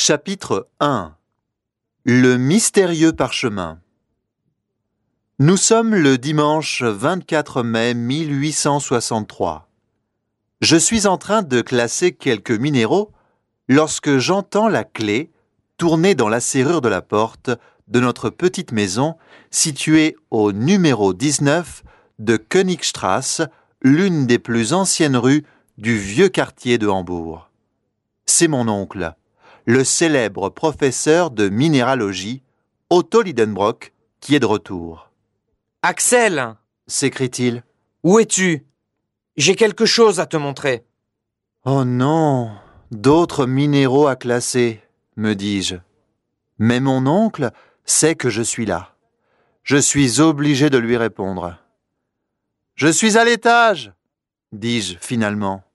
Chapitre 1. Le mystérieux parchemin. Nous sommes le dimanche 24 mai 1863. Je suis en train de classer quelques minéraux lorsque j'entends la clé tourner dans la serrure de la porte de notre petite maison située au numéro 19 de Königstrasse, l'une des plus anciennes rues du vieux quartier de Hambourg. C'est mon oncle, le célèbre professeur de minéralogie, Otto Lidenbrock, qui est de retour. « Axel !» s'écrie-t-il. « Où es-tu ? J'ai quelque chose à te montrer. » « Oh non, d'autres minéraux à classer, me dis-je. Mais mon oncle sait que je suis là. Je suis obligé de lui répondre. « Je suis à l'étage !» dis-je finalement.